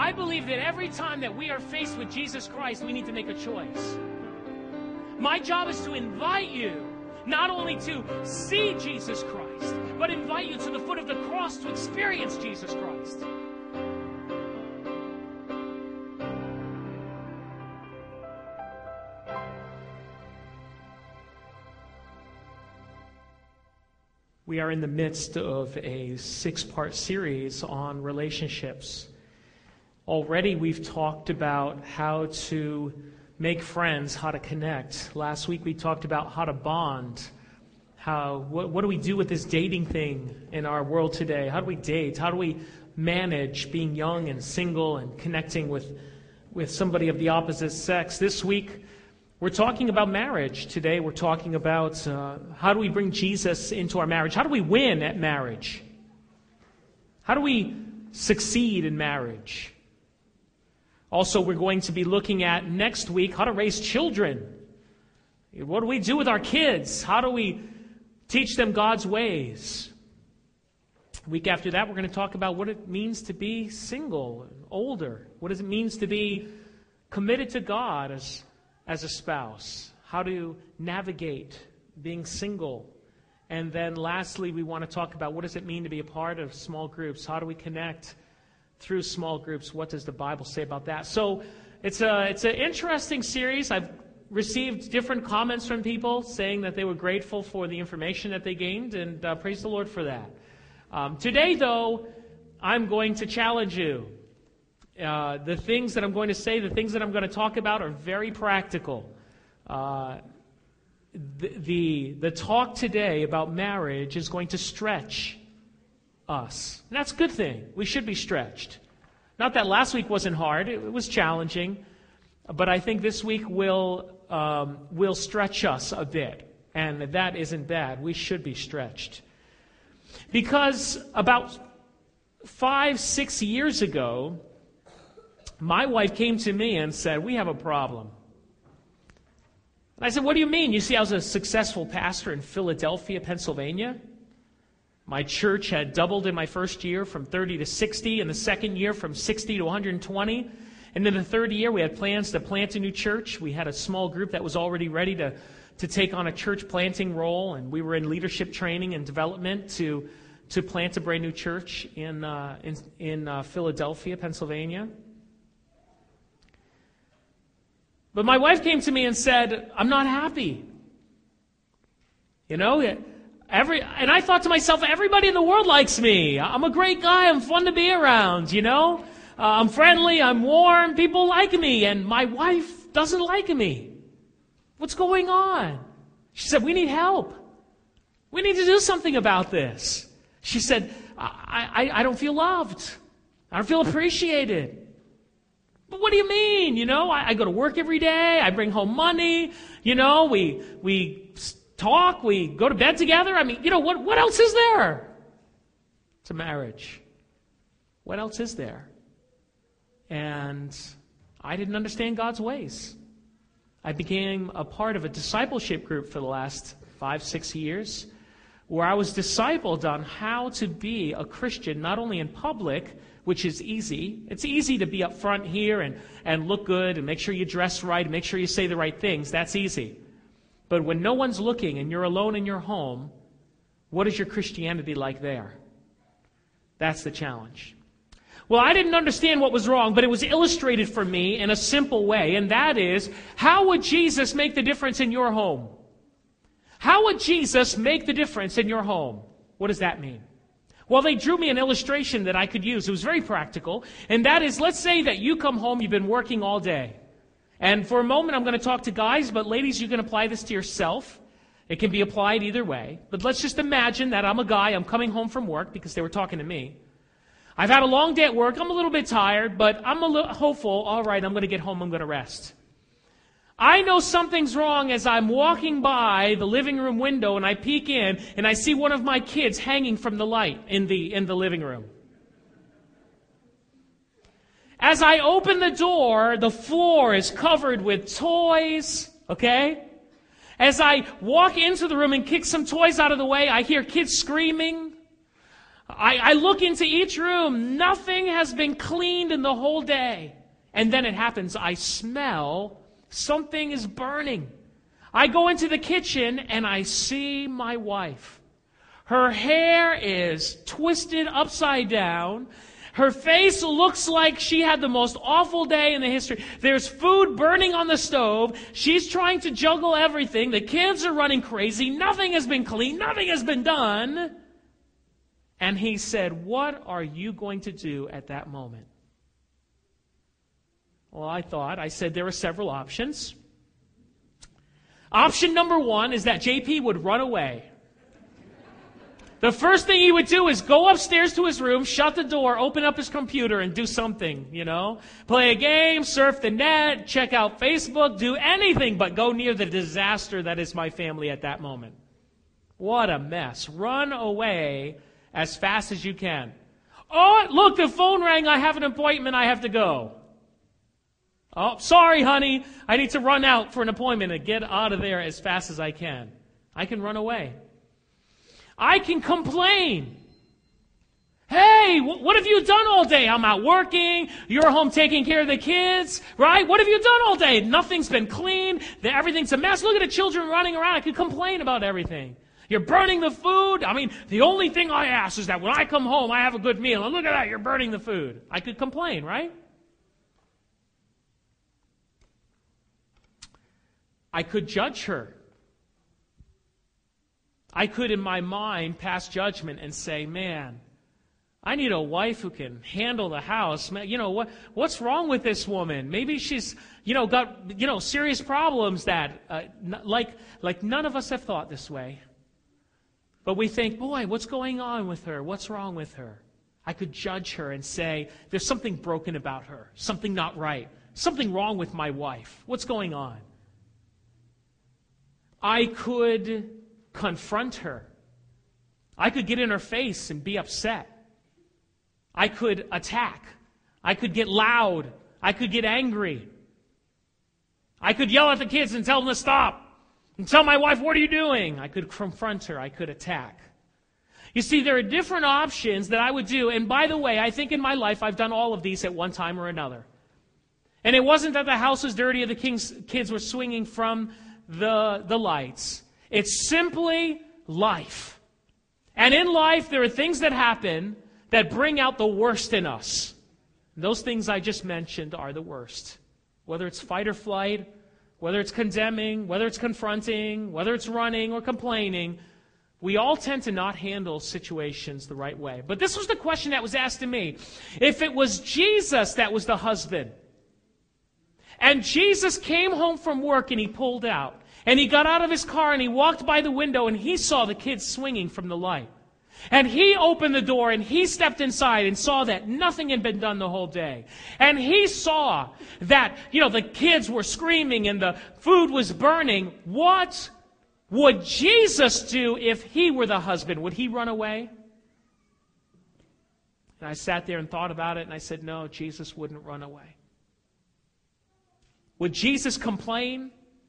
I believe that every time that we are faced with Jesus Christ, we need to make a choice. My job is to invite you not only to see Jesus Christ, but invite you to the foot of the cross to experience Jesus Christ. We are in the midst of a 6-part series on relationships. Already we've talked about how to make friends, how to connect. Last week we talked about how to bond. What do we do with this dating thing in our world today? How do we date? How do we manage being young and single and connecting with somebody of the opposite sex? This week we're talking about marriage. Today we're talking about how do we bring Jesus into our marriage? How do we win at marriage? How do we succeed in marriage? Also, we're going to be looking at next week how to raise children. What do we do with our kids? How do we teach them God's ways? Week after that, we're going to talk about what it means to be single and older. What does it mean to be committed to God as a spouse? How to navigate being single. And then lastly, we want to talk about what does it mean to be a part of small groups? How do we connect through small groups? What does the Bible say about that? So it's an interesting series. I've received different comments from people saying that they were grateful for the information that they gained, and praise the Lord for that. Today, though, I'm going to challenge you. The things that I'm going to say, the things that I'm going to talk about are very practical. The talk today about marriage is going to stretch us. And that's a good thing. We should be stretched. Not that last week wasn't hard. It was challenging. But I think this week will stretch us a bit. And that isn't bad. We should be stretched. Because about 5-6 years ago, my wife came to me and said, "We have a problem." And I said, "What do you mean?" "You see, I was a successful pastor in Philadelphia, Pennsylvania. My church had doubled in my first year from 30 to 60, in the second year from 60 to 120. And in the third year, we had plans to plant a new church. We had a small group that was already ready to take on a church planting role, and we were in leadership training and development to plant a brand new church in Philadelphia, Pennsylvania. But my wife came to me and said, "I'm not happy." And I thought to myself, everybody in the world likes me. I'm a great guy. I'm fun to be around, I'm friendly. I'm warm. People like me. And my wife doesn't like me. What's going on? She said, "We need help. We need to do something about this." She said, I don't feel loved. I don't feel appreciated. "But what do you mean? I go to work every day. I bring home money. We talk, we go to bed together. I mean, what else is there? It's a marriage. What else is there?" And I didn't understand God's ways. I became a part of a discipleship group for the last 5-6 years, where I was discipled on how to be a Christian, not only in public, which is easy. It's easy to be up front here and look good and make sure you dress right and make sure you say the right things. That's easy. But when no one's looking and you're alone in your home, what is your Christianity like there? That's the challenge. Well, I didn't understand what was wrong, but it was illustrated for me in a simple way, and that is, how would Jesus make the difference in your home? How would Jesus make the difference in your home? What does that mean? Well, they drew me an illustration that I could use. It was very practical, and that is, let's say that you come home, you've been working all day. And for a moment, I'm going to talk to guys, but ladies, you can apply this to yourself. It can be applied either way. But let's just imagine that I'm a guy, I'm coming home from work, because they were talking to me. I've had a long day at work, I'm a little bit tired, but I'm a little hopeful. All right, I'm going to get home, I'm going to rest. I know something's wrong as I'm walking by the living room window, and I peek in, and I see one of my kids hanging from the light in the living room. As I open the door, the floor is covered with toys, okay? As I walk into the room and kick some toys out of the way, I hear kids screaming. I look into each room. Nothing has been cleaned in the whole day. And then it happens. I smell something is burning. I go into the kitchen and I see my wife. Her hair is twisted upside down. Her face looks like she had the most awful day in the history. There's food burning on the stove. She's trying to juggle everything. The kids are running crazy. Nothing has been cleaned. Nothing has been done. And he said, "What are you going to do at that moment?" Well, I said there are several options. Option number one is that JP would run away. The first thing he would do is go upstairs to his room, shut the door, open up his computer, and do something, Play a game, surf the net, check out Facebook, do anything but go near the disaster that is my family at that moment. What a mess. Run away as fast as you can. Oh, look, the phone rang. I have an appointment. I have to go. Oh, sorry, honey. I need to run out for an appointment and get out of there as fast as I can. I can run away. I can complain. Hey, what have you done all day? I'm out working. You're home taking care of the kids, right? What have you done all day? Nothing's been cleaned. Everything's a mess. Look at the children running around. I could complain about everything. You're burning the food. The only thing I ask is that when I come home, I have a good meal. And look at that, you're burning the food. I could complain, right? I could judge her. I could, in my mind, pass judgment and say, man, I need a wife who can handle the house. What's wrong with this woman? Maybe she's, got, serious problems that, like none of us have thought this way. But we think, boy, what's going on with her? What's wrong with her? I could judge her and say, there's something broken about her, something not right, something wrong with my wife. What's going on? I could confront her. I could get in her face and be upset. I could attack. I could get loud. I could get angry. I could yell at the kids and tell them to stop. And tell my wife, what are you doing? I could confront her. I could attack. You see, there are different options that I would do. And by the way, I think in my life I've done all of these at one time or another. And it wasn't that the house was dirty or the kids were swinging from the lights. It's simply life. And in life, there are things that happen that bring out the worst in us. Those things I just mentioned are the worst. Whether it's fight or flight, whether it's condemning, whether it's confronting, whether it's running or complaining, we all tend to not handle situations the right way. But this was the question that was asked to me. If it was Jesus that was the husband, and Jesus came home from work and he pulled out, and he got out of his car and he walked by the window and he saw the kids swinging from the light. And he opened the door and he stepped inside and saw that nothing had been done the whole day. And he saw that, the kids were screaming and the food was burning. What would Jesus do if he were the husband? Would he run away? And I sat there and thought about it and I said, no, Jesus wouldn't run away. Would Jesus complain?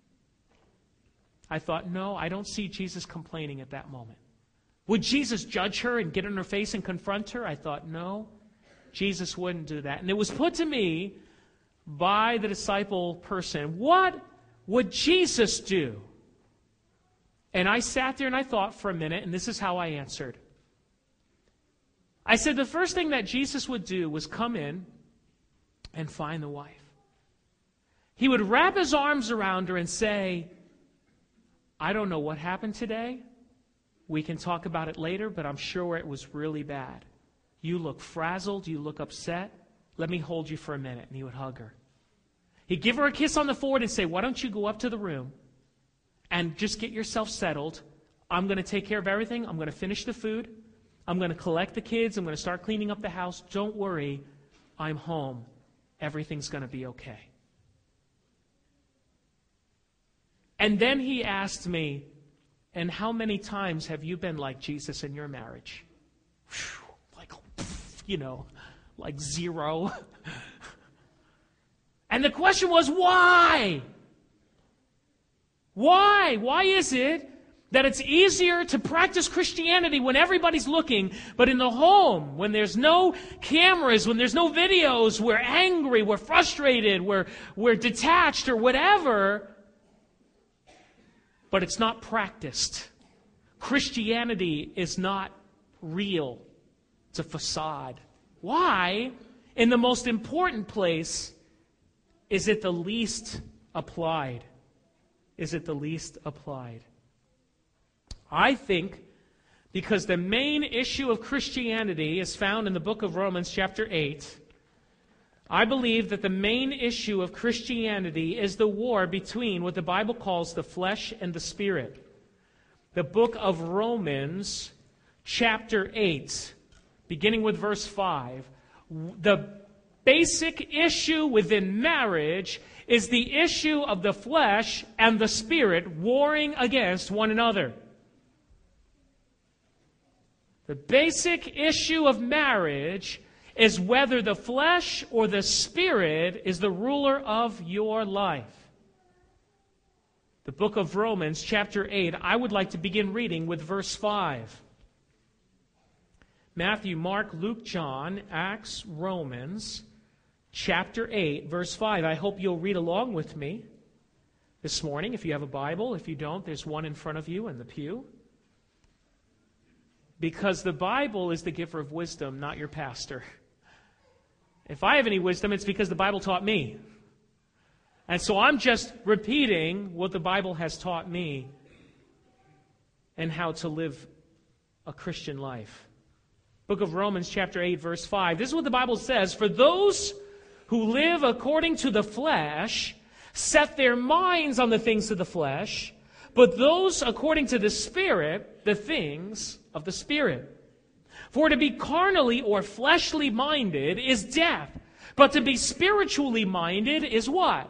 I thought, no, I don't see Jesus complaining at that moment. Would Jesus judge her and get in her face and confront her? I thought, no, Jesus wouldn't do that. And it was put to me by the disciple person, what would Jesus do? And I sat there and I thought for a minute, and this is how I answered. I said the first thing that Jesus would do was come in and find the wife. He would wrap his arms around her and say, I don't know what happened today. We can talk about it later, but I'm sure it was really bad. You look frazzled. You look upset. Let me hold you for a minute. And he would hug her. He'd give her a kiss on the forehead and say, why don't you go up to the room and just get yourself settled. I'm going to take care of everything. I'm going to finish the food. I'm going to collect the kids. I'm going to start cleaning up the house. Don't worry. I'm home. Everything's going to be okay. And then he asked me, and how many times have you been like Jesus in your marriage? Like zero. And the question was, why? Why? Why is it That it's easier to practice Christianity when everybody's looking, but in the home, when there's no cameras, when there's no videos, we're angry, we're frustrated, we're detached or whatever, but it's not practiced. Christianity is not real. It's a facade. Why? In the most important place, is it the least applied? Is it the least applied? I think because the main issue of Christianity is found in the book of Romans chapter 8, I believe that the main issue of Christianity is the war between what the Bible calls the flesh and the spirit. The book of Romans chapter 8, beginning with verse 5, the basic issue within marriage is the issue of the flesh and the spirit warring against one another. The basic issue of marriage is whether the flesh or the spirit is the ruler of your life. The book of Romans, chapter 8, I would like to begin reading with verse 5. Matthew, Mark, Luke, John, Acts, Romans, chapter 8, verse 5. I hope you'll read along with me this morning if you have a Bible. If you don't, there's one in front of you in the pew. Because the Bible is the giver of wisdom, not your pastor. If I have any wisdom, it's because the Bible taught me. And so I'm just repeating what the Bible has taught me and how to live a Christian life. Book of Romans, chapter 8, verse 5. This is what the Bible says. For those who live according to the flesh set their minds on the things of the flesh, but those according to the Spirit, the things of the Spirit. For to be carnally or fleshly minded is death, but to be spiritually minded is what?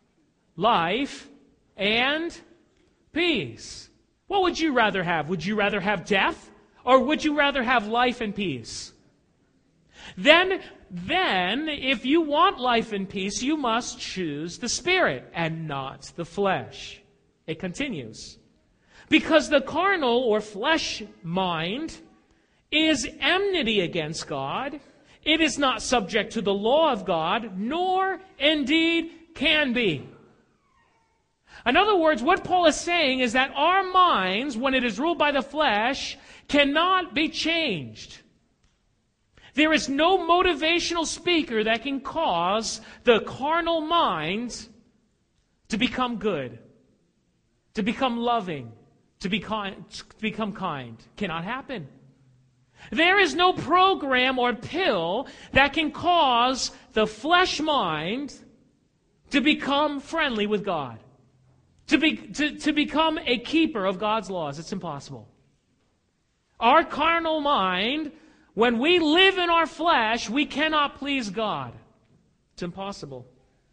Life and peace. What would you rather have? Would you rather have death, or would you rather have life and peace? Then, if you want life and peace, you must choose the Spirit and not the flesh. It continues. Because the carnal or flesh mind is enmity against God. It is not subject to the law of God, nor indeed can be. In other words, what Paul is saying is that our minds, when it is ruled by the flesh, cannot be changed. There is no motivational speaker that can cause the carnal mind to become good, to become loving, to become kind. Cannot happen. There is no program or pill that can cause the flesh mind to become friendly with God, to become a keeper of God's laws. It's impossible. Our carnal mind, when we live in our flesh, we cannot please God. It's impossible.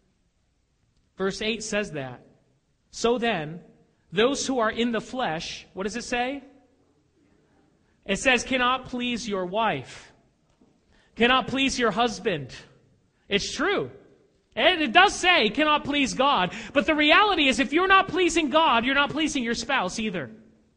Verse 8 says that. So then, those who are in the flesh, what does it say? It says, cannot please your wife, cannot please your husband. It's true. And it does say, cannot please God. But the reality is, if you're not pleasing God, you're not pleasing your spouse either.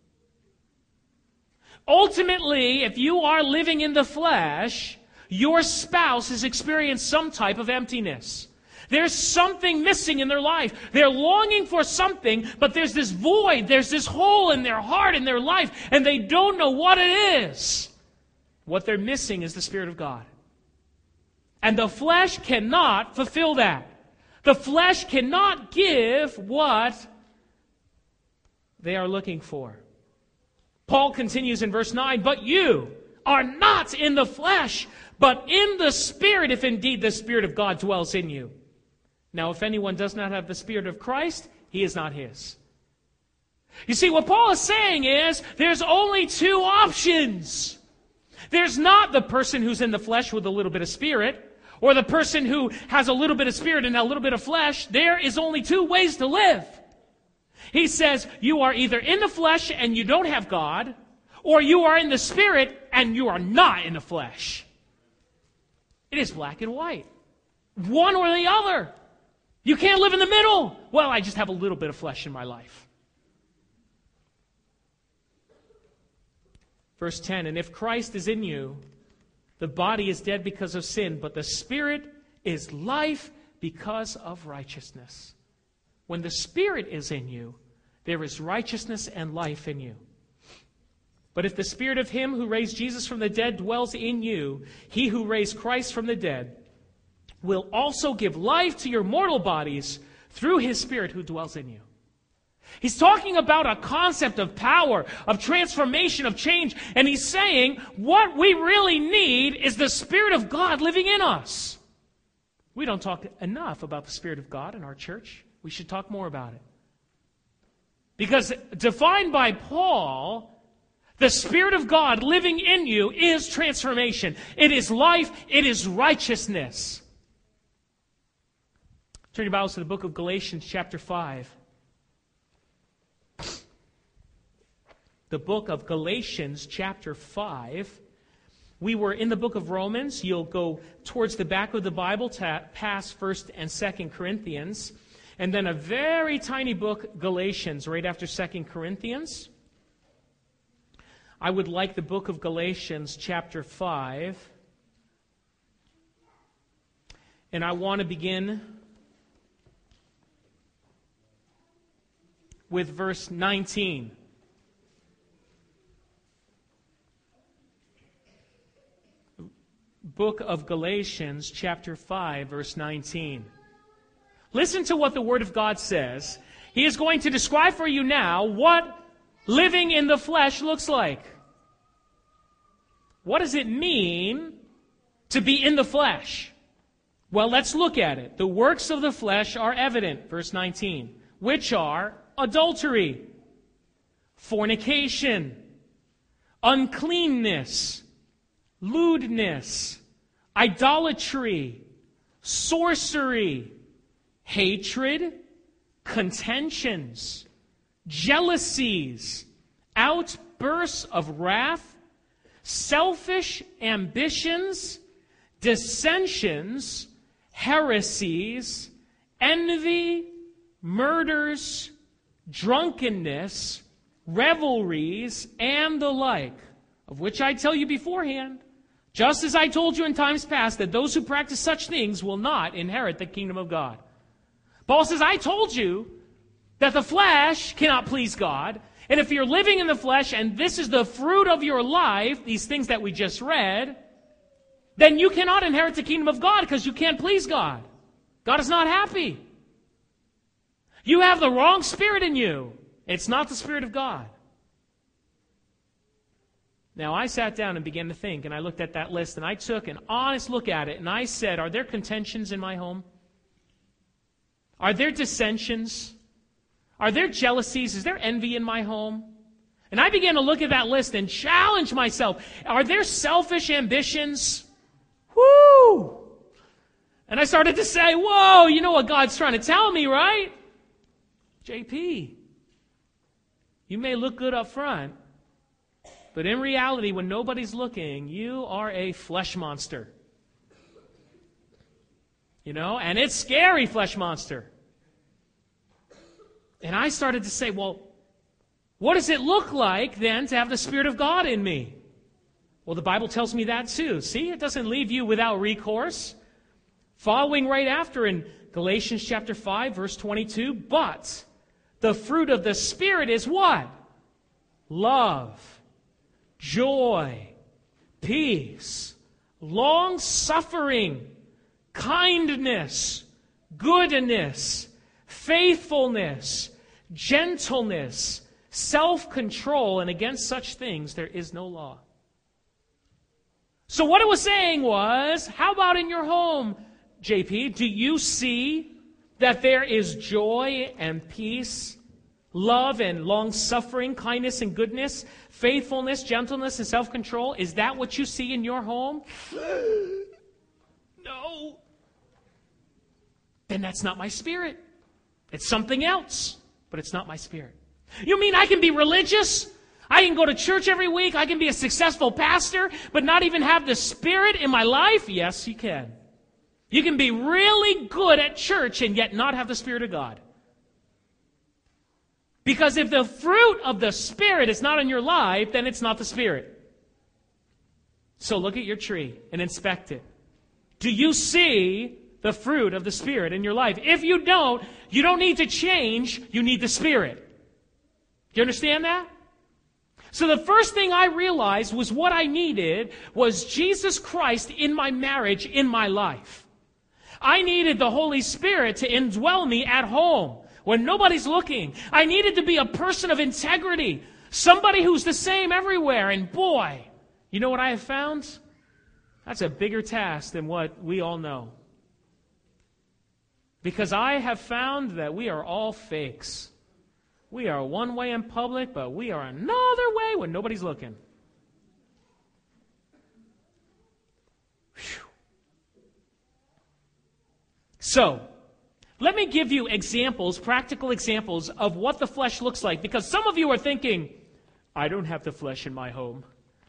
Ultimately, if you are living in the flesh, your spouse has experienced some type of emptiness. There's something missing in their life. They're longing for something, but there's this void, there's this hole in their heart, in their life, and they don't know what it is. What they're missing is the Spirit of God. And the flesh cannot fulfill that. The flesh cannot give what they are looking for. Paul continues in verse 9, but you are not in the flesh, but in the Spirit, if indeed the Spirit of God dwells in you. Now, if anyone does not have the Spirit of Christ, he is not his. You see, what Paul is saying is, there's only two options. There's not the person who's in the flesh with a little bit of spirit, or the person who has a little bit of spirit and a little bit of flesh. There is only two ways to live. He says, you are either in the flesh and you don't have God, or you are in the Spirit and you are not in the flesh. It is black and white. One or the other. You can't live in the middle. Well, I just have a little bit of flesh in my life. Verse 10, and if Christ is in you, the body is dead because of sin, but the Spirit is life because of righteousness. When the Spirit is in you, there is righteousness and life in you. But if the Spirit of Him who raised Jesus from the dead dwells in you, He who raised Christ from the dead will also give life to your mortal bodies through His Spirit who dwells in you. He's talking about a concept of power, of transformation, of change. And he's saying what we really need is the Spirit of God living in us. We don't talk enough about the Spirit of God in our church. We should talk more about it. Because defined by Paul, the Spirit of God living in you is transformation. It is life. It is righteousness. Turn your Bibles to the book of Galatians chapter 5. The book of Galatians chapter 5. We were in the book of Romans. You'll go towards the back of the Bible past 1st and 2nd Corinthians. And then a very tiny book, Galatians, right after 2nd Corinthians. I would like the book of Galatians chapter 5. And I want to begin with verse 19. Book of Galatians, chapter 5, verse 19. Listen to what the Word of God says. He is going to describe for you now what living in the flesh looks like. What does it mean to be in the flesh? Well, let's look at it. The works of the flesh are evident, verse 19, which are adultery, fornication, uncleanness, lewdness, idolatry, sorcery, hatred, contentions, jealousies, outbursts of wrath, selfish ambitions, dissensions, heresies, envy, murders, drunkenness, revelries, and the like, of which I tell you beforehand, just as I told you in times past, that those who practice such things will not inherit the kingdom of God. Paul says, I told you that the flesh cannot please God, and if you're living in the flesh and this is the fruit of your life, these things that we just read, then you cannot inherit the kingdom of God because you can't please God. God is not happy. You have the wrong spirit in you. It's not the Spirit of God. Now, I sat down and began to think, and I looked at that list, and I took an honest look at it, and I said, are there contentions in my home? Are there dissensions? Are there jealousies? Is there envy in my home? And I began to look at that list and challenge myself. Are there selfish ambitions? Woo! And I started to say, whoa, you know what God's trying to tell me, right? JP, you may look good up front, but in reality, when nobody's looking, you are a flesh monster. You know, and it's scary, flesh monster. And I started to say, well, what does it look like then to have the Spirit of God in me? Well, the Bible tells me that too. See, it doesn't leave you without recourse. Following right after in Galatians chapter 5, verse 22, but the fruit of the Spirit is what? Love, joy, peace, long-suffering, kindness, goodness, faithfulness, gentleness, self-control, and against such things there is no law. So what it was saying was, how about in your home, JP? Do you see that there is joy and peace, love and long-suffering, kindness and goodness, faithfulness, gentleness, and self-control? Is that what you see in your home? No. Then that's not my Spirit. It's something else, but it's not my Spirit. You mean I can be religious? I can go to church every week. I can be a successful pastor, but not even have the Spirit in my life? Yes, you can. You can be really good at church and yet not have the Spirit of God. Because if the fruit of the Spirit is not in your life, then it's not the Spirit. So look at your tree and inspect it. Do you see the fruit of the Spirit in your life? If you don't need to change, you need the Spirit. Do you understand that? So the first thing I realized was what I needed was Jesus Christ in my marriage, in my life. I needed the Holy Spirit to indwell me at home when nobody's looking. I needed to be a person of integrity, somebody who's the same everywhere. And boy, you know what I have found? That's a bigger task than what we all know. Because I have found that we are all fakes. We are one way in public, but we are another way when nobody's looking. Whew. So, let me give you examples, practical examples of what the flesh looks like. Because some of you are thinking, I don't have the flesh in my home.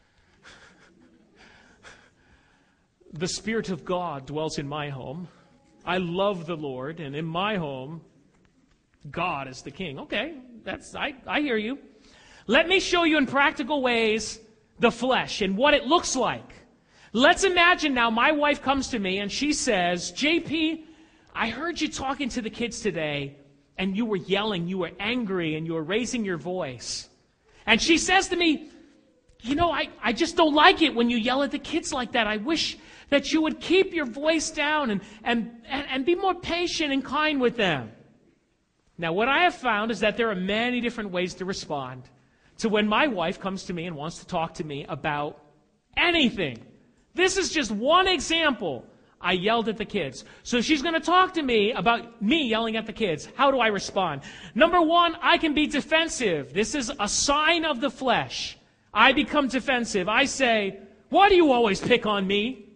The Spirit of God dwells in my home. I love the Lord, and in my home, God is the king. Okay, I hear you. Let me show you in practical ways the flesh and what it looks like. Let's imagine now my wife comes to me and she says, JP, I heard you talking to the kids today, and you were yelling, you were angry, and you were raising your voice. And she says to me, you know, I just don't like it when you yell at the kids like that. I wish that you would keep your voice down and be more patient and kind with them. Now, what I have found is that there are many different ways to respond to when my wife comes to me and wants to talk to me about anything. This is just one example. I yelled at the kids. So she's going to talk to me about me yelling at the kids. How do I respond? Number one, I can be defensive. This is a sign of the flesh. I become defensive. I say, why do you always pick on me?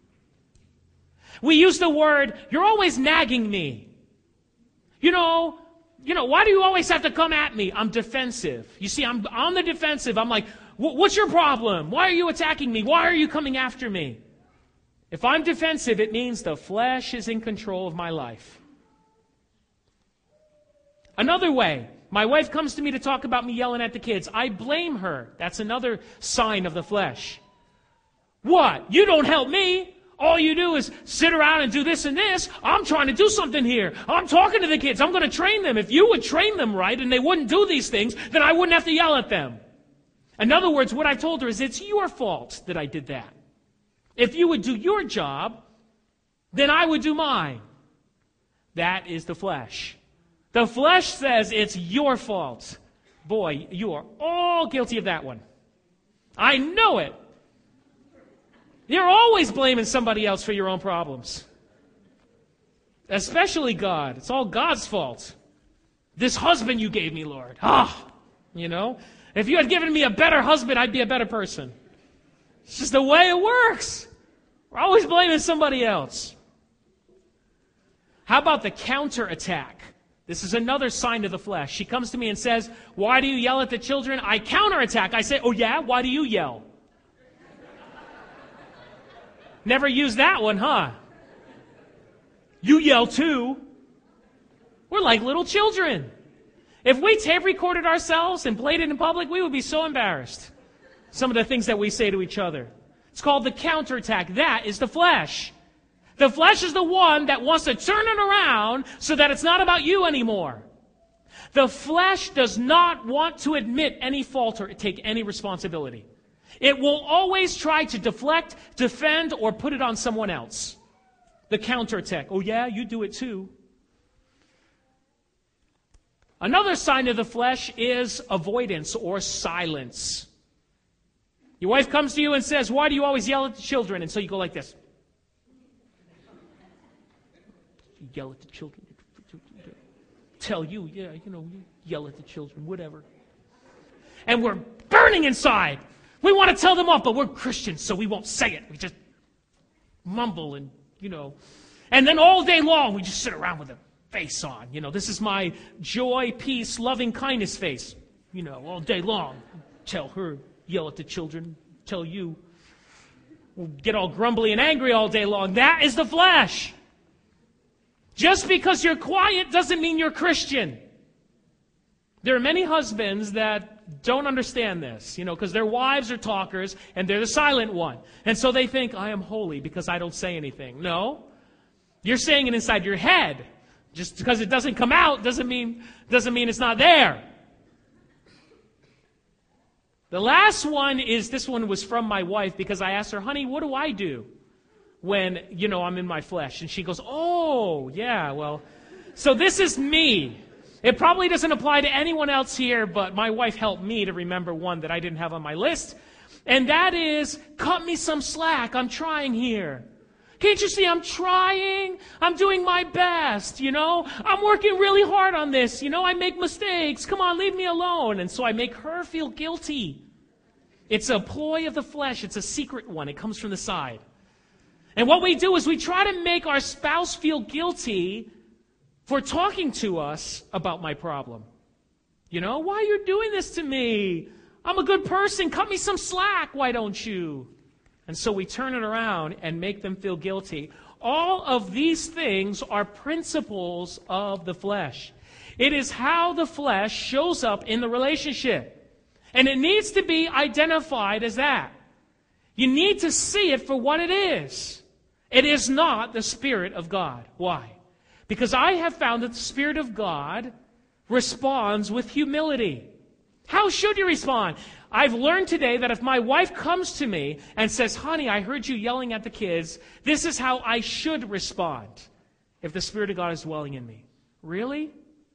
We use the word, you're always nagging me. You know, why do you always have to come at me? I'm defensive. You see, I'm on the defensive. I'm like, what's your problem? Why are you attacking me? Why are you coming after me? If I'm defensive, it means the flesh is in control of my life. Another way, my wife comes to me to talk about me yelling at the kids. I blame her. That's another sign of the flesh. What? You don't help me. All you do is sit around and do this and this. I'm trying to do something here. I'm talking to the kids. I'm going to train them. If you would train them right and they wouldn't do these things, then I wouldn't have to yell at them. In other words, what I told her is it's your fault that I did that. If you would do your job, then I would do mine. That is the flesh. The flesh says it's your fault. Boy, you are all guilty of that one. I know it. You're always blaming somebody else for your own problems. Especially God. It's all God's fault. This husband you gave me, Lord. If you had given me a better husband, I'd be a better person. It's just the way it works. We're always blaming somebody else. How about the counterattack? This is another sign of the flesh. She comes to me and says, why do you yell at the children? I counterattack. I say, oh yeah? Why do you yell? Never used that one, huh? You yell too. We're like little children. If we tape recorded ourselves and played it in public, we would be so embarrassed. Some of the things that we say to each other. It's called the counterattack. That is the flesh. The flesh is the one that wants to turn it around so that it's not about you anymore. The flesh does not want to admit any fault or take any responsibility. It will always try to deflect, defend, or put it on someone else. The counterattack. Oh yeah, you do it too. Another sign of the flesh is avoidance or silence. Your wife comes to you and says, why do you always yell at the children? And so you go like this. You yell at the children. Tell you, you yell at the children, whatever. And we're burning inside. We want to tell them off, but we're Christians, so we won't say it. We just mumble and, And then all day long, we just sit around with a face on. This is my joy, peace, loving kindness face. All day long. Tell her, yell at the children, tell you. We'll get all grumbly and angry all day long. That is the flesh. Just because you're quiet doesn't mean you're Christian. There are many husbands that don't understand this, because their wives are talkers and they're the silent one. And so they think, I am holy because I don't say anything. No. You're saying it inside your head. Just because it doesn't come out doesn't mean it's not there. The last one is, this one was from my wife because I asked her, honey, what do I do when, I'm in my flesh? And she goes, oh, yeah, well, so this is me. It probably doesn't apply to anyone else here, but my wife helped me to remember one that I didn't have on my list. And that is, cut me some slack. I'm trying here. Can't you see I'm trying? I'm doing my best, I'm working really hard on this. I make mistakes. Come on, leave me alone. And so I make her feel guilty. It's a ploy of the flesh. It's a secret one. It comes from the side. And what we do is we try to make our spouse feel guilty for talking to us about my problem. Why are you doing this to me? I'm a good person. Cut me some slack, why don't you? And so we turn it around and make them feel guilty. All of these things are principles of the flesh. It is how the flesh shows up in the relationship. And it needs to be identified as that. You need to see it for what it is. It is not the Spirit of God. Why? Because I have found that the Spirit of God responds with humility. How should you respond? I've learned today that if my wife comes to me and says, honey, I heard you yelling at the kids, this is how I should respond if the Spirit of God is dwelling in me. Really?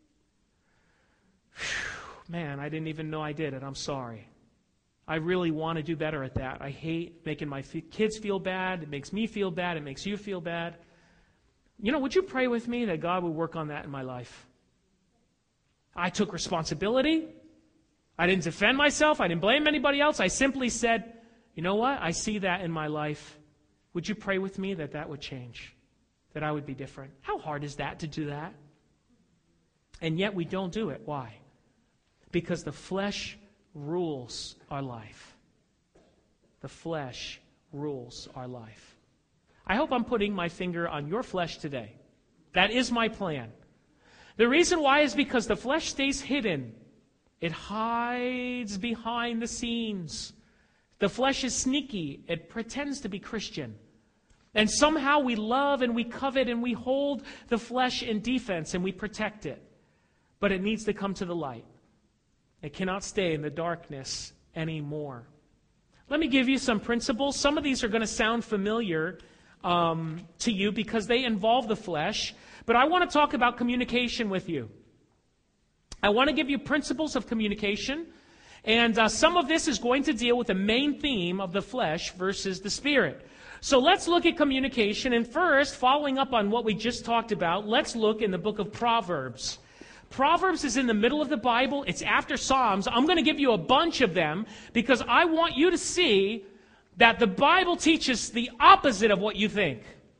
Man, I didn't even know I did it. I'm sorry. I really want to do better at that. I hate making my kids feel bad. It makes me feel bad. It makes you feel bad. Would you pray with me that God would work on that in my life? I took responsibility. I didn't defend myself. I didn't blame anybody else. I simply said, you know what? I see that in my life. Would you pray with me that would change? That I would be different? How hard is that to do that? And yet we don't do it. Why? Because the flesh rules our life. The flesh rules our life. I hope I'm putting my finger on your flesh today. That is my plan. The reason why is because the flesh stays hidden. It hides behind the scenes. The flesh is sneaky. It pretends to be Christian. And somehow we love and we covet and we hold the flesh in defense and we protect it. But it needs to come to the light. It cannot stay in the darkness anymore. Let me give you some principles. Some of these are going to sound familiar to you because they involve the flesh. But I want to talk about communication with you. I want to give you principles of communication. And some of this is going to deal with the main theme of the flesh versus the spirit. So let's look at communication. And first, following up on what we just talked about, let's look in the book of Proverbs. Proverbs is in the middle of the Bible. It's after Psalms. I'm going to give you a bunch of them because I want you to see that the Bible teaches the opposite of what you think.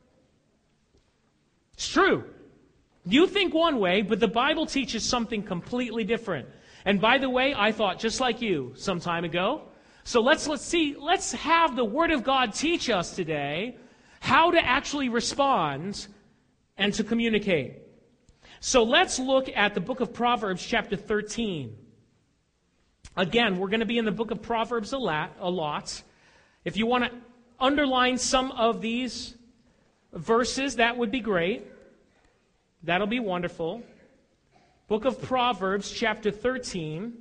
It's true. You think one way, but the Bible teaches something completely different. And by the way, I thought just like you some time ago. So let's have the Word of God teach us today how to actually respond and to communicate. So let's look at the book of Proverbs chapter 13. Again, we're going to be in the book of Proverbs a lot. If you want to underline some of these verses, that would be great. That'll be wonderful. Book of Proverbs chapter 13.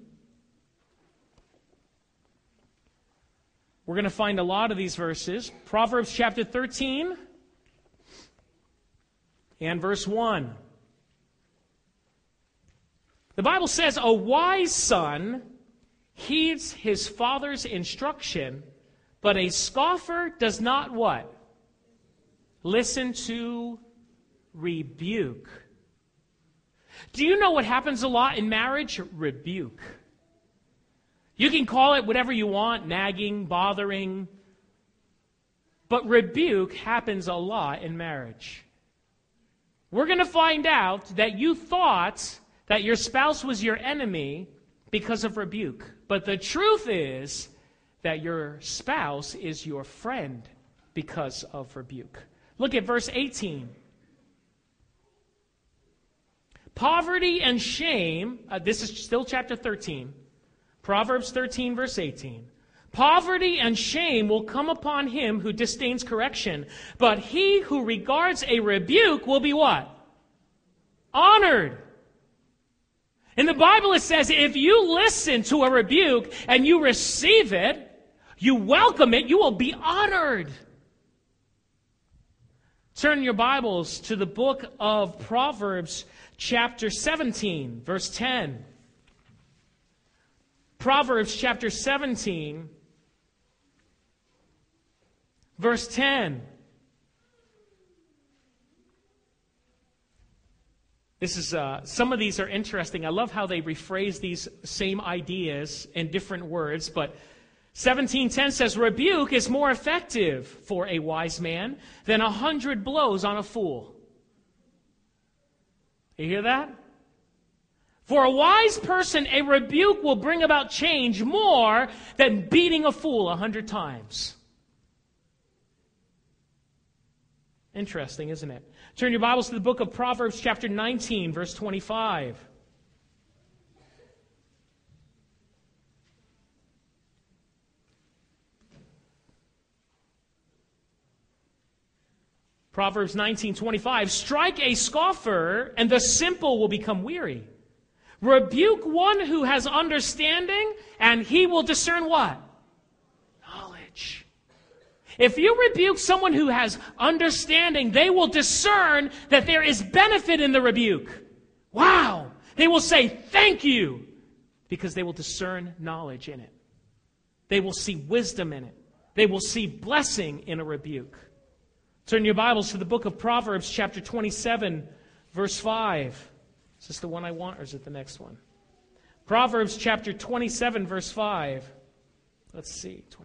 We're going to find a lot of these verses. Proverbs chapter 13 and verse 1. The Bible says, a wise son heeds his father's instruction, but a scoffer does not what? Listen to rebuke. Do you know what happens a lot in marriage? Rebuke. You can call it whatever you want, nagging, bothering, but rebuke happens a lot in marriage. We're going to find out that you thought that your spouse was your enemy because of rebuke. But the truth is that your spouse is your friend because of rebuke. Look at verse 18. Poverty and shame, this is still chapter 13. Proverbs 13, verse 18. Poverty and shame will come upon him who disdains correction, but he who regards a rebuke will be what? Honored. In the Bible it says, if you listen to a rebuke and you receive it, you welcome it, you will be honored. Turn your Bibles to the book of Proverbs, chapter 17, verse 10. Proverbs chapter 17, verse 10. This is some of these are interesting. I love how they rephrase these same ideas in different words, but 17:10 says, rebuke is more effective for a wise man than 100 blows on a fool. You hear that? For a wise person, a rebuke will bring about change more than beating a fool 100 times. Interesting, isn't it? Turn your Bibles to the book of Proverbs chapter 19, verse 25. Proverbs 19:25, strike a scoffer, and the simple will become weary. Rebuke one who has understanding, and he will discern what? Knowledge. If you rebuke someone who has understanding, they will discern that there is benefit in the rebuke. Wow! They will say, thank you, because they will discern knowledge in it. They will see wisdom in it. They will see blessing in a rebuke. Turn your Bibles to the book of Proverbs, chapter 27, verse 5. Is this the one I want, or is it the next one? Proverbs, chapter 27, verse 5. Let's see. 20.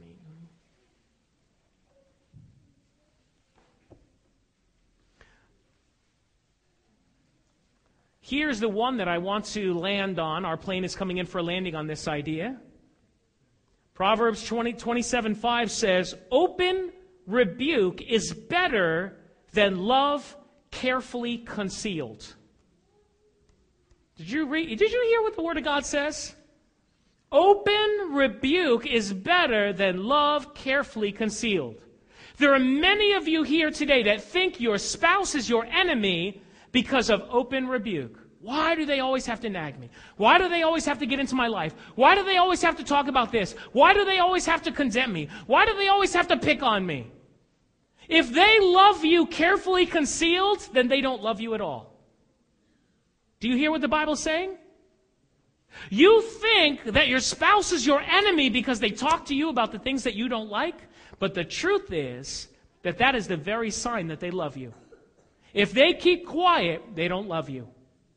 Here's the one that I want to land on. Our plane is coming in for a landing on this idea. Proverbs 27:5 says, open rebuke is better than love carefully concealed. Did you hear what the Word of God says? Open rebuke is better than love carefully concealed. There are many of you here today that think your spouse is your enemy because of open rebuke. Why do they always have to nag me? Why do they always have to get into my life? Why do they always have to talk about this? Why do they always have to condemn me? Why do they always have to pick on me? If they love you carefully concealed, then they don't love you at all. Do you hear what the Bible's saying? You think that your spouse is your enemy because they talk to you about the things that you don't like, but the truth is that that is the very sign that they love you. If they keep quiet, they don't love you.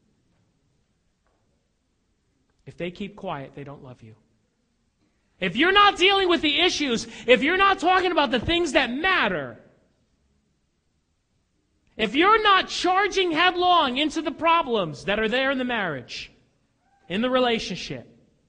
If they keep quiet, they don't love you. If you're not dealing with the issues, if you're not talking about the things that matter, if you're not charging headlong into the problems that are there in the marriage, in the relationship,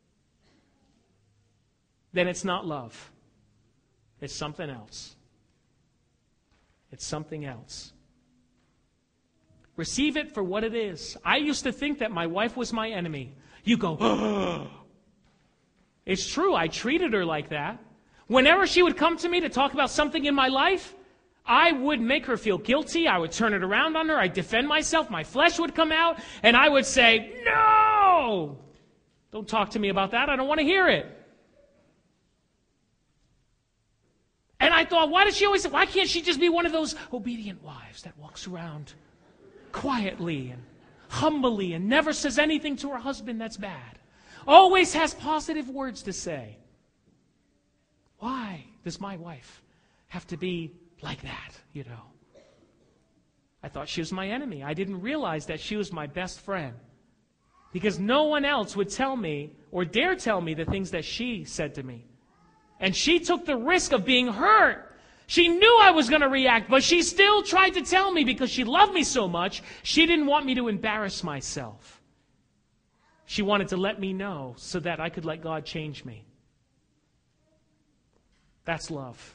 then it's not love. It's something else. It's something else. Receive it for what it is. I used to think that my wife was my enemy. You go, oh. It's true, I treated her like that. Whenever she would come to me to talk about something in my life, I would make her feel guilty. I would turn it around on her. I'd defend myself. My flesh would come out. And I would say, no! Don't talk to me about that. I don't want to hear it. And I thought, why can't she just be one of those obedient wives that walks around quietly and humbly and never says anything to her husband that's bad? Always has positive words to say. Why does my wife have to be like that, you know? I thought she was my enemy. I didn't realize that she was my best friend. Because no one else would tell me or dare tell me the things that she said to me. And she took the risk of being hurt. She knew I was going to react, but she still tried to tell me because she loved me so much. She didn't want me to embarrass myself. She wanted to let me know so that I could let God change me. That's love.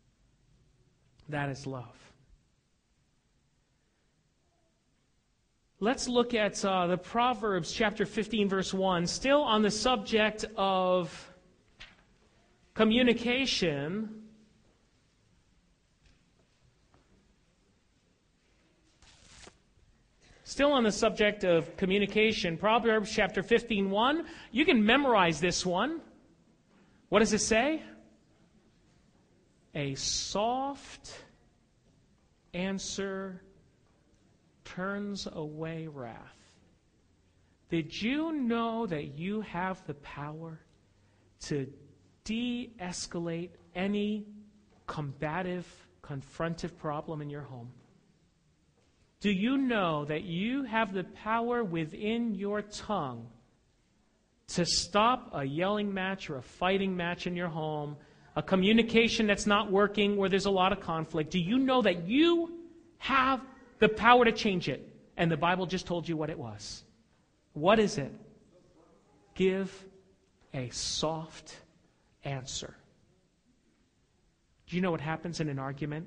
That is love. Let's look at the Proverbs chapter 15, verse 1, still on the subject of communication. Still on the subject of communication, Proverbs chapter 15, 1. You can memorize this one. What does it say? A soft answer turns away wrath. Did you know that you have the power to de-escalate any combative, confrontive problem in your home? Do you know that you have the power within your tongue to stop a yelling match or a fighting match in your home, a communication that's not working, where there's a lot of conflict? Do you know that you have the power to change it? And the Bible just told you what it was. What is it? Give a soft answer. Do you know what happens in an argument?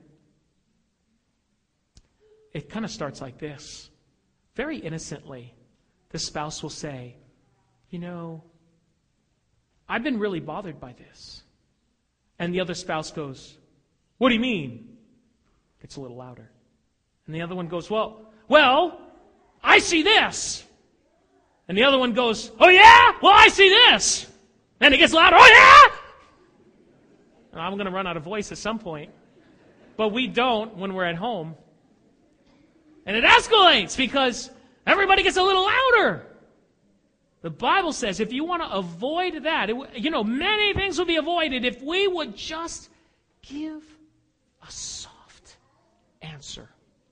It kind of starts like this. Very innocently, the spouse will say, you know, I've been really bothered by this. And the other spouse goes, what do you mean? Gets a little louder. And the other one goes, well, I see this. And the other one goes, oh yeah? Well, I see this. And it gets louder, oh yeah? And I'm going to run out of voice at some point. But we don't when we're at home. And it escalates because everybody gets a little louder. The Bible says if you want to avoid that, many things will be avoided if we would just give a soft answer.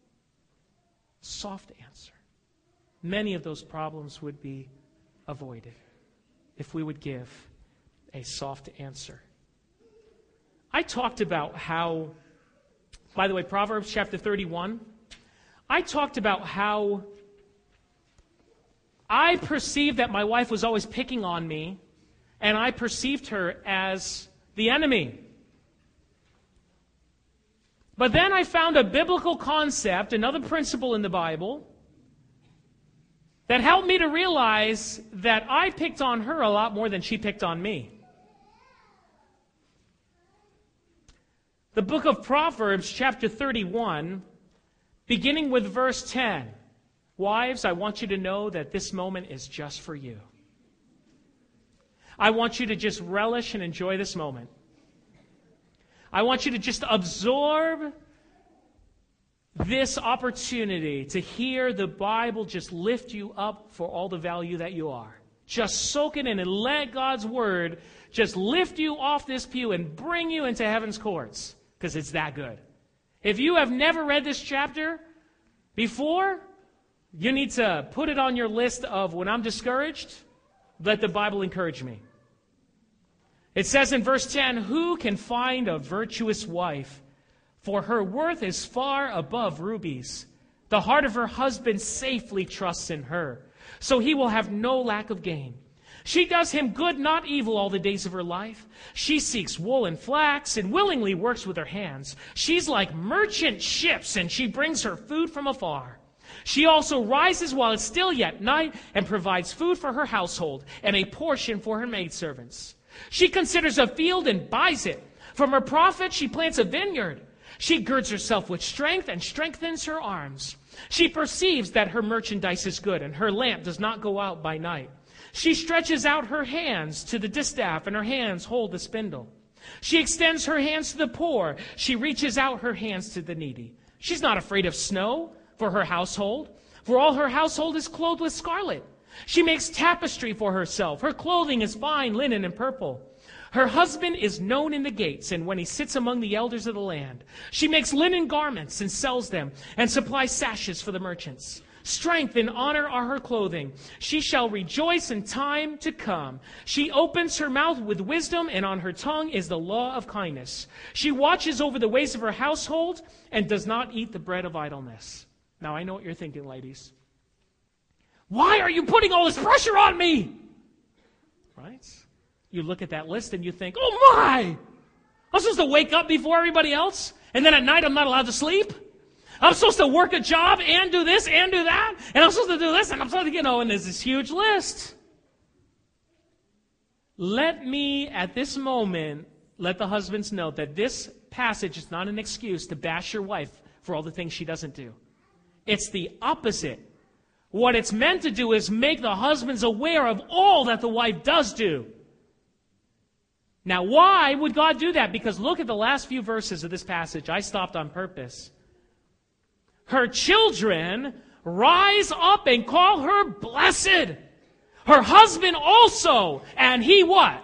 Soft answer. Many of those problems would be avoided if we would give a soft answer. I talked about how, by the way, Proverbs chapter 31, I talked about how I perceived that my wife was always picking on me, and I perceived her as the enemy. But then I found a biblical concept, another principle in the Bible, that helped me to realize that I picked on her a lot more than she picked on me. The book of Proverbs, chapter 31, beginning with verse 10. Wives, I want you to know that this moment is just for you. I want you to just relish and enjoy this moment. I want you to just absorb this opportunity to hear the Bible just lift you up for all the value that you are. Just soak it in and let God's Word just lift you off this pew and bring you into heaven's courts, because it's that good. If you have never read this chapter before, you need to put it on your list of when I'm discouraged, let the Bible encourage me. It says in verse 10, who can find a virtuous wife? For her worth is far above rubies. The heart of her husband safely trusts in her, so he will have no lack of gain. She does him good, not evil, all the days of her life. She seeks wool and flax and willingly works with her hands. She's like merchant ships, and she brings her food from afar. She also rises while it's still yet night and provides food for her household and a portion for her maidservants. She considers a field and buys it. From her profit she plants a vineyard. She girds herself with strength and strengthens her arms. She perceives that her merchandise is good, and her lamp does not go out by night. She stretches out her hands to the distaff, and her hands hold the spindle. She extends her hands to the poor. She reaches out her hands to the needy. She's not afraid of snow for her household, for all her household is clothed with scarlet. She makes tapestry for herself. Her clothing is fine linen and purple. Her husband is known in the gates, and when he sits among the elders of the land. She makes linen garments and sells them, and supplies sashes for the merchants. Strength and honor are her clothing. She shall rejoice in time to come. She opens her mouth with wisdom, and on her tongue is the law of kindness. She watches over the ways of her household, and does not eat the bread of idleness. Now, I know what you're thinking, ladies. Why are you putting all this pressure on me? Right? You look at that list and you think, oh my! I'm supposed to wake up before everybody else? And then at night I'm not allowed to sleep? I'm supposed to work a job and do this and do that, and I'm supposed to do this, and I'm supposed to, and there's this huge list. Let me, at this moment, let the husbands know that this passage is not an excuse to bash your wife for all the things she doesn't do. It's the opposite. What it's meant to do is make the husbands aware of all that the wife does do. Now, why would God do that? Because look at the last few verses of this passage. I stopped on purpose. Her children rise up and call her blessed. Her husband also. And he what?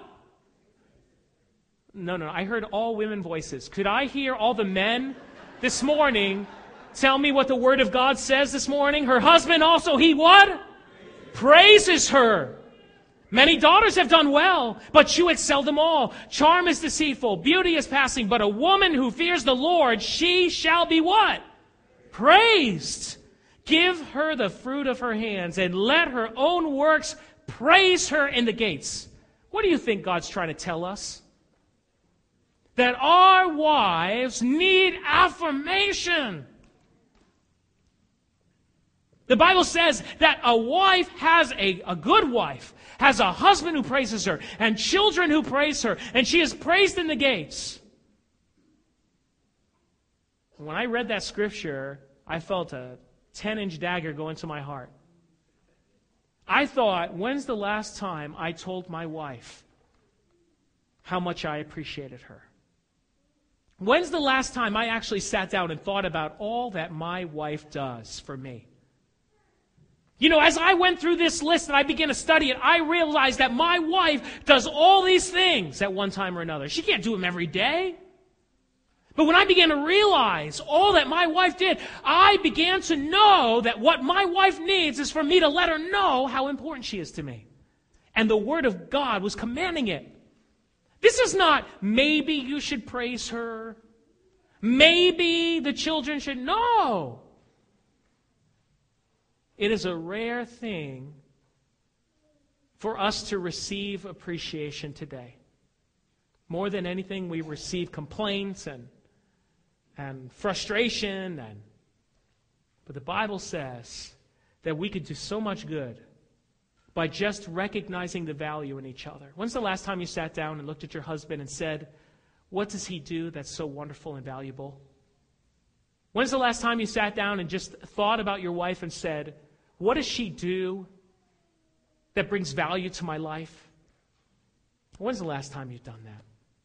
No, I heard all women voices. Could I hear all the men this morning tell me what the Word of God says this morning? Her husband also, he what? Praises her. Many daughters have done well, but you excel them all. Charm is deceitful, beauty is passing, but a woman who fears the Lord, she shall be what? Praised. Give her the fruit of her hands, and let her own works praise her in the gates. What do you think God's trying to tell us? That our wives need affirmation. The Bible says that a wife has a good wife, has a husband who praises her, and children who praise her, and she is praised in the gates. When I read that scripture, I felt a 10-inch dagger go into my heart. I thought, when's the last time I told my wife how much I appreciated her? When's the last time I actually sat down and thought about all that my wife does for me? As I went through this list and I began to study it, I realized that my wife does all these things at one time or another. She can't do them every day. But when I began to realize all that my wife did, I began to know that what my wife needs is for me to let her know how important she is to me. And the Word of God was commanding it. This is not, maybe you should praise her. Maybe the children should. No. It is a rare thing for us to receive appreciation today. More than anything, we receive complaints and frustration. But the Bible says that we could do so much good by just recognizing the value in each other. When's the last time you sat down and looked at your husband and said, what does he do that's so wonderful and valuable? When's the last time you sat down and just thought about your wife and said, what does she do that brings value to my life? When's the last time you've done that?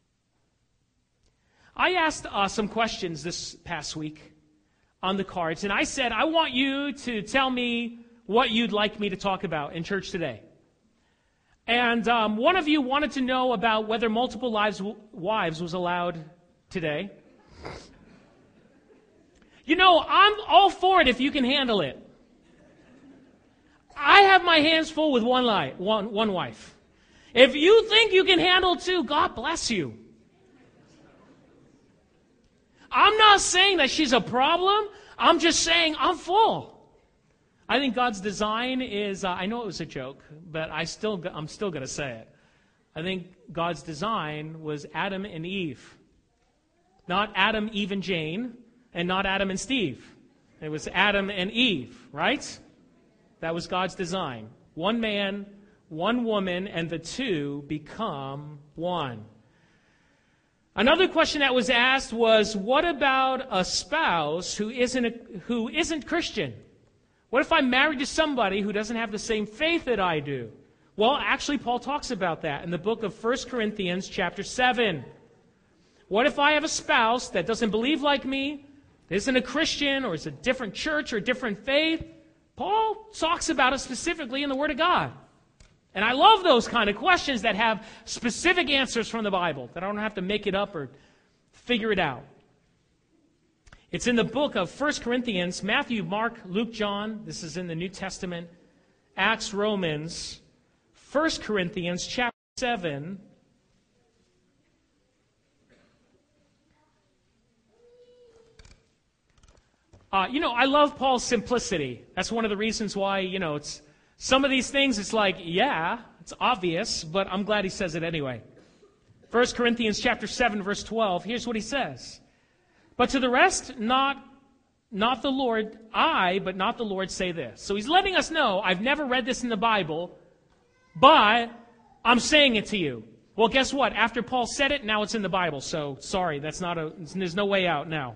I asked some questions this past week on the cards, and I said, I want you to tell me what you'd like me to talk about in church today. And one of you wanted to know about whether multiple wives was allowed today. I'm all for it if you can handle it. I have my hands full with one wife. If you think you can handle two, God bless you. I'm not saying that she's a problem. I'm just saying I'm full. I think God's design is, I know it was a joke, but I'm still going to say it. I think God's design was Adam and Eve. Not Adam, Eve, and Jane, and not Adam and Steve. It was Adam and Eve, right? That was God's design. One man, one woman, and the two become one. Another question that was asked was, what about a spouse who isn't Christian? What if I'm married to somebody who doesn't have the same faith that I do? Well, actually, Paul talks about that in the book of 1 Corinthians chapter 7. What if I have a spouse that doesn't believe like me, isn't a Christian, or is a different church or a different faith? Paul talks about it specifically in the Word of God. And I love those kind of questions that have specific answers from the Bible, that I don't have to make it up or figure it out. It's in the book of 1 Corinthians, Matthew, Mark, Luke, John. This is in the New Testament. Acts, Romans, 1 Corinthians chapter 7. I love Paul's simplicity. That's one of the reasons why, it's some of these things, it's like, yeah, it's obvious, but I'm glad he says it anyway. 1 Corinthians chapter 7, verse 12, here's what he says. But to the rest, not not the Lord, but not the Lord say this. So he's letting us know, I've never read this in the Bible, but I'm saying it to you. Well, guess what? After Paul said it, now it's in the Bible. So, sorry, there's no way out now.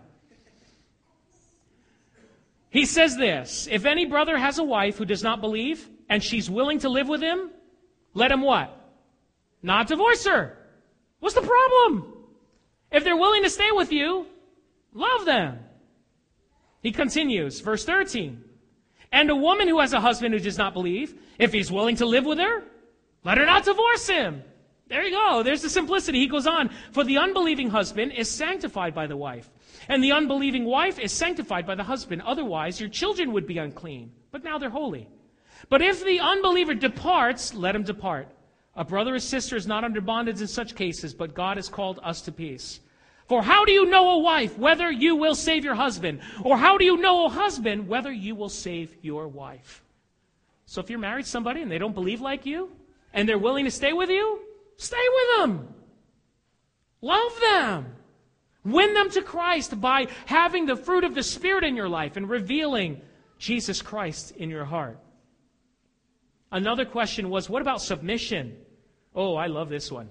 He says this, if any brother has a wife who does not believe, and she's willing to live with him, let him what? Not divorce her. What's the problem? If they're willing to stay with you, love them. He continues, verse 13. And a woman who has a husband who does not believe, if he's willing to live with her, let her not divorce him. There you go. There's the simplicity. He goes on, for the unbelieving husband is sanctified by the wife, and the unbelieving wife is sanctified by the husband. Otherwise, your children would be unclean, but now they're holy. But if the unbeliever departs, let him depart. A brother or sister is not under bondage in such cases, but God has called us to peace. For how do you know, O wife, whether you will save your husband? Or how do you know, O husband, whether you will save your wife? So if you're married to somebody and they don't believe like you, and they're willing to stay with you, stay with them. Love them. Win them to Christ by having the fruit of the Spirit in your life and revealing Jesus Christ in your heart. Another question was, what about submission? Oh, I love this one.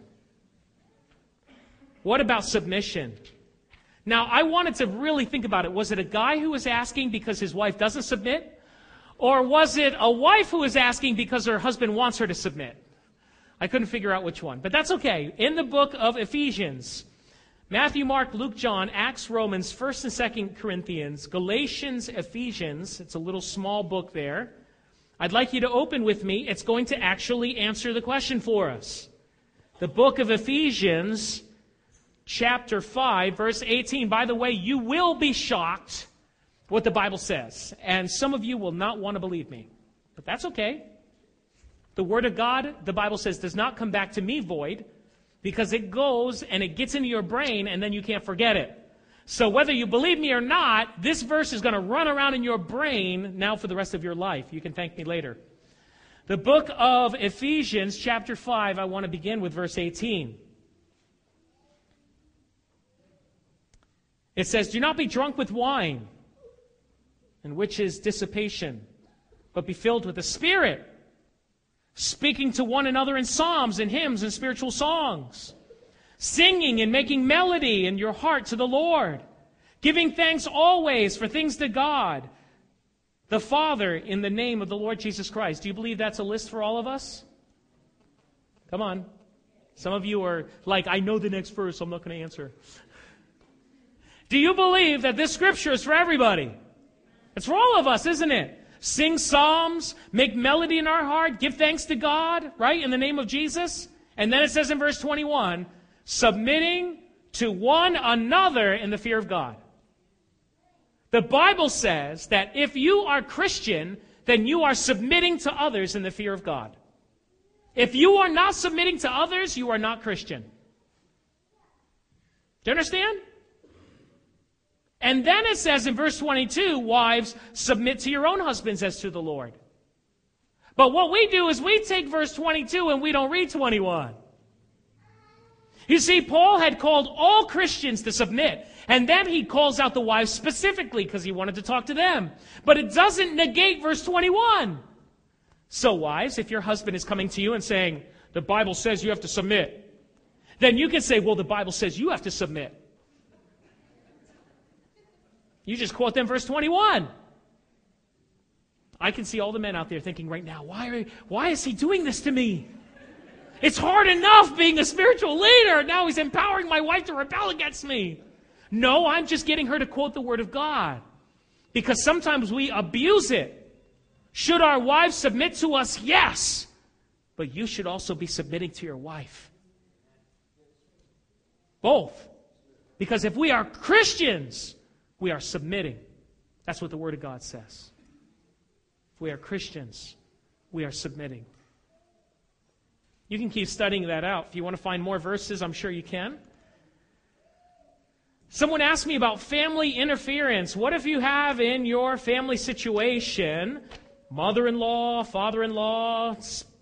What about submission? Now, I wanted to really think about it. Was it a guy who was asking because his wife doesn't submit? Or was it a wife who was asking because her husband wants her to submit? I couldn't figure out which one, but that's okay. In the book of Ephesians, Matthew, Mark, Luke, John, Acts, Romans, 1st and 2nd Corinthians, Galatians, Ephesians, it's a little small book there. I'd like you to open with me. It's going to actually answer the question for us. The book of Ephesians, chapter 5, verse 18. By the way, you will be shocked what the Bible says. And some of you will not want to believe me. But that's okay. The Word of God, the Bible says, does not come back to me void, because it goes and it gets into your brain and then you can't forget it. So whether you believe me or not, this verse is going to run around in your brain now for the rest of your life. You can thank me later. The book of Ephesians, chapter 5, I want to begin with verse 18. It says, do not be drunk with wine, in which is dissipation, but be filled with the Spirit, speaking to one another in psalms and hymns and spiritual songs, singing and making melody in your heart to the Lord, giving thanks always for things to God, the Father, in the name of the Lord Jesus Christ. Do you believe that's a list for all of us? Come on. Some of you are like, I know the next verse, I'm not going to answer. Do you believe that this scripture is for everybody? It's for all of us, isn't it? Sing psalms, make melody in our heart, give thanks to God, right, in the name of Jesus. And then it says in verse 21, submitting to one another in the fear of God. The Bible says that if you are Christian, then you are submitting to others in the fear of God. If you are not submitting to others, you are not Christian. Do you understand? And then it says in verse 22, wives, submit to your own husbands as to the Lord. But what we do is we take verse 22 and we don't read 21. You see, Paul had called all Christians to submit. And then he calls out the wives specifically because he wanted to talk to them. But it doesn't negate verse 21. So wives, if your husband is coming to you and saying, the Bible says you have to submit, then you can say, well, the Bible says you have to submit. You just quote them verse 21. I can see all the men out there thinking right now, why is he doing this to me? It's hard enough being a spiritual leader. Now he's empowering my wife to rebel against me. No, I'm just getting her to quote the Word of God. Because sometimes we abuse it. Should our wives submit to us? Yes. But you should also be submitting to your wife. Both. Because if we are Christians, we are submitting. That's what the Word of God says. If we are Christians, we are submitting. You can keep studying that out. If you want to find more verses, I'm sure you can. Someone asked me about family interference. What if you have in your family situation mother-in-law, father-in-law,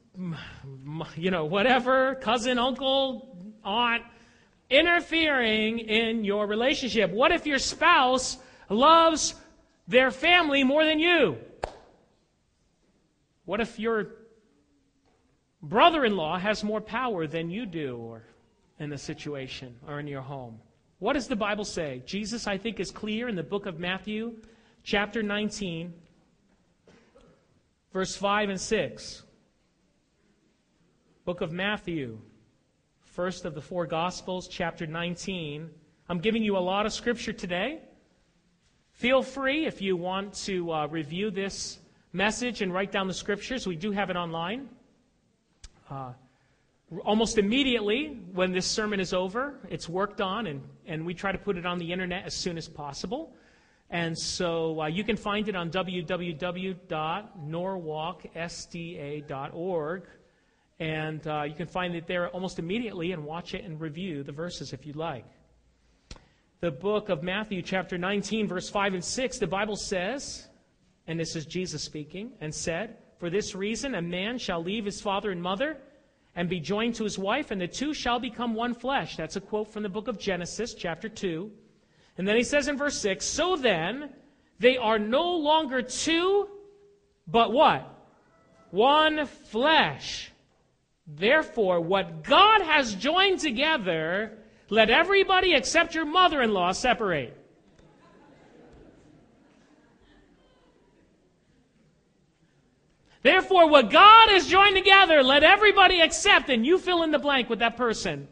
whatever, cousin, uncle, aunt, interfering in your relationship? What if your spouse loves their family more than you? What if your brother-in-law has more power than you do, or in the situation, or in your home? What does the Bible say? Jesus, I think, is clear in the book of Matthew, chapter 19, verse 5 and 6. Book of Matthew, first of the four Gospels, chapter 19. I'm giving you a lot of scripture today. Feel free, if you want to review this message and write down the scriptures. We do have it online. Almost immediately when this sermon is over, it's worked on, and we try to put it on the internet as soon as possible. And so you can find it on www.norwalksda.org. And you can find it there almost immediately and watch it and review the verses if you'd like. The book of Matthew, chapter 19, verse 5 and 6, the Bible says, and this is Jesus speaking, and said, "For this reason a man shall leave his father and mother and be joined to his wife, and the two shall become one flesh." That's a quote from the book of Genesis, chapter 2. And then he says in verse 6, "So then, they are no longer two, but what? One flesh. Therefore, what God has joined together, let everybody except your mother-in-law separate." Therefore, what God has joined together, let everybody accept, and you fill in the blank with that person.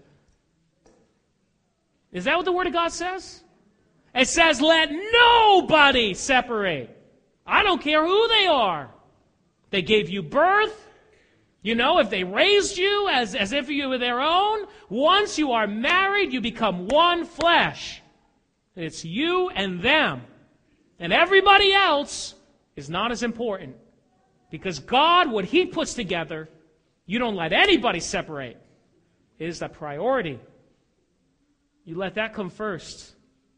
Is that what the Word of God says? It says, let nobody separate. I don't care who they are. They gave you birth. You know, if they raised you as if you were their own, once you are married, you become one flesh. It's you and them. And everybody else is not as important. Because God, what He puts together, you don't let anybody separate. It is a priority. You let that come first.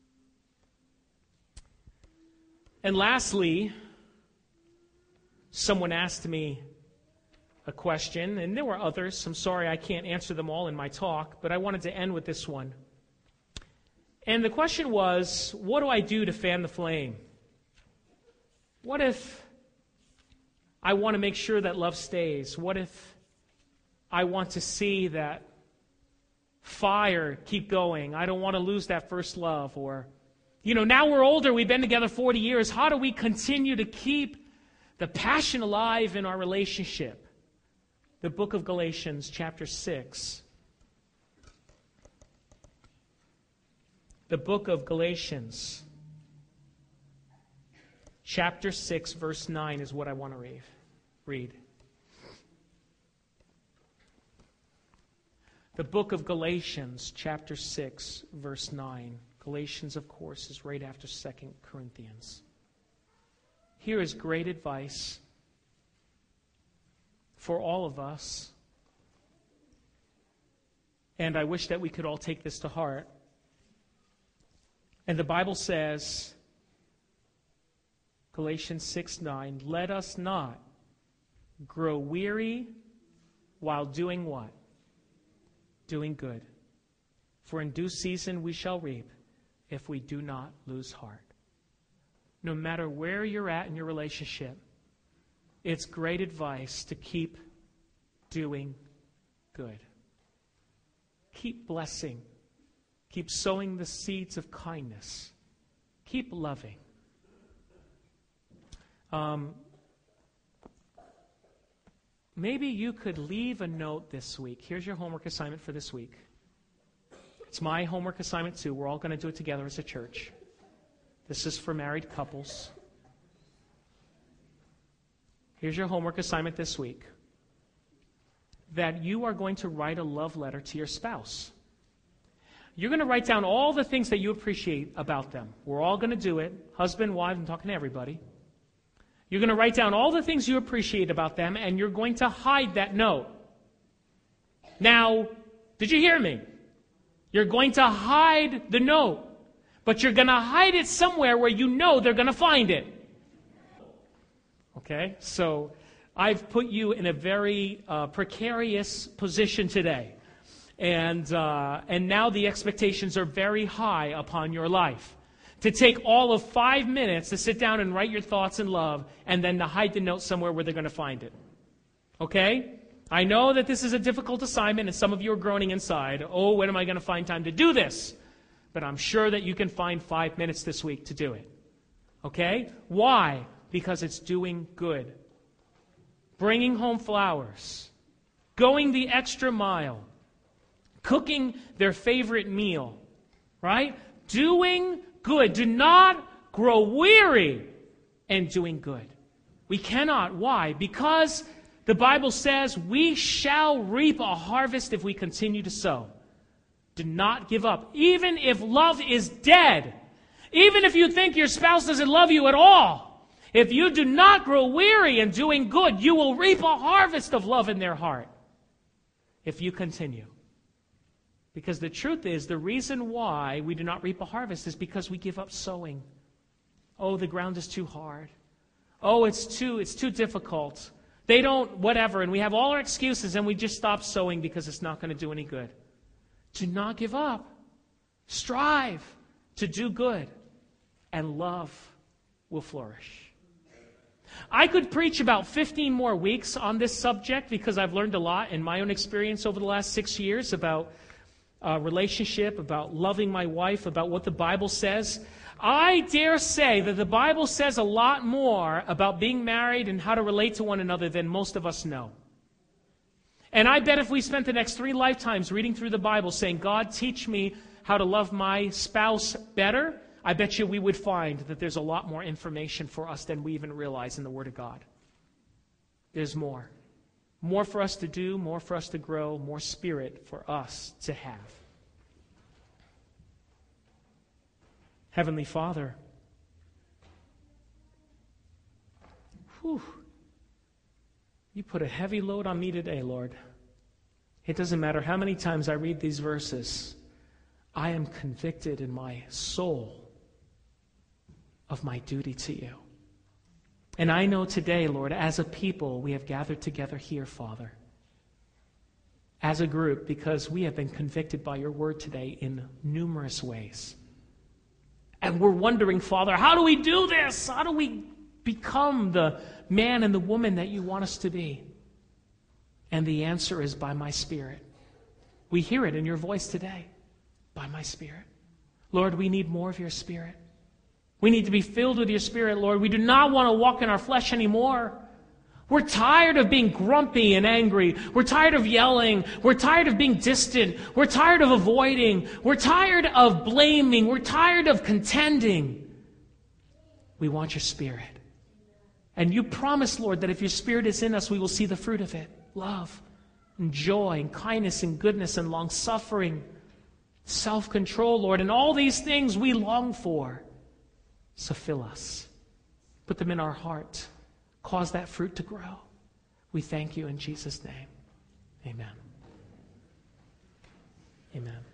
And lastly, someone asked me a question, and there were others. I'm sorry I can't answer them all in my talk, but I wanted to end with this one. And the question was, what do I do to fan the flame? What if I want to make sure that love stays? What if I want to see that fire keep going? I don't want to lose that first love. Or, now we're older, we've been together 40 years. How do we continue to keep the passion alive in our relationship? The book of Galatians, chapter 6. The book of Galatians, chapter 6, verse 9 is what I want to read. The book of Galatians, chapter 6, verse 9. Galatians, of course, is right after 2 Corinthians. Here is great advice for all of us. And I wish that we could all take this to heart. And the Bible says, Galatians 6:9, "Let us not grow weary while doing what? Doing good. For in due season we shall reap if we do not lose heart." No matter where you're at in your relationship, it's great advice to keep doing good. Keep blessing. Keep sowing the seeds of kindness. Keep loving. Maybe you could leave a note this week. Here's your homework assignment for this week. It's my homework assignment too. We're all going to do it together as a church. This is for married couples. Here's your homework assignment this week. That you are going to write a love letter to your spouse. You're going to write down all the things that you appreciate about them. We're all going to do it. Husband, wife, I'm talking to everybody. You're going to write down all the things you appreciate about them, and you're going to hide that note. Now, did you hear me? You're going to hide the note, but you're going to hide it somewhere where you know they're going to find it. Okay? So I've put you in a very precarious position today. And now the expectations are very high upon your life. to take all of 5 minutes to sit down and write your thoughts in love and then to hide the note somewhere where they're going to find it. Okay? I know that this is a difficult assignment and some of you are groaning inside. Oh, when am I going to find time to do this? But I'm sure that you can find 5 minutes this week to do it. Okay? Why? Because it's doing good. Bringing home flowers. Going the extra mile. Cooking their favorite meal. Right? Doing good. Do not grow weary in doing good. We cannot. Why? Because the Bible says we shall reap a harvest if we continue to sow. Do not give up. Even if love is dead. Even if you think your spouse doesn't love you at all. If you do not grow weary in doing good, you will reap a harvest of love in their heart. If you continue. Because the truth is, the reason why we do not reap a harvest is because we give up sowing. Oh, the ground is too hard. Oh, it's too difficult. They don't, whatever, and we have all our excuses and we just stop sowing because it's not going to do any good. Do not give up. Strive to do good, and love will flourish. I could preach about 15 more weeks on this subject because I've learned a lot in my own experience over the last 6 years about relationship, about loving my wife, about what the Bible says. I dare say that the Bible says a lot more about being married and how to relate to one another than most of us know. And I bet if we spent the next 3 lifetimes reading through the Bible saying, God, teach me how to love my spouse better, I bet you we would find that there's a lot more information for us than we even realize in the Word of God. There's more. More for us to do, more for us to grow, more spirit for us to have. Heavenly Father, you put a heavy load on me today, Lord. It doesn't matter how many times I read these verses, I am convicted in my soul of my duty to you. And I know today, Lord, as a people, we have gathered together here, Father, as a group, because we have been convicted by your word today in numerous ways. And we're wondering, Father, how do we do this? How do we become the man and the woman that you want us to be? And the answer is by my Spirit. We hear it in your voice today. By my Spirit. Lord, we need more of your Spirit. We need to be filled with your Spirit, Lord. We do not want to walk in our flesh anymore. We're tired of being grumpy and angry. We're tired of yelling. We're tired of being distant. We're tired of avoiding. We're tired of blaming. We're tired of contending. We want your Spirit. And you promise, Lord, that if your Spirit is in us, we will see the fruit of it. Love and joy and kindness and goodness and long-suffering, self-control, Lord. And all these things we long for. So fill us. Put them in our heart. Cause that fruit to grow. We thank you in Jesus' name. Amen. Amen.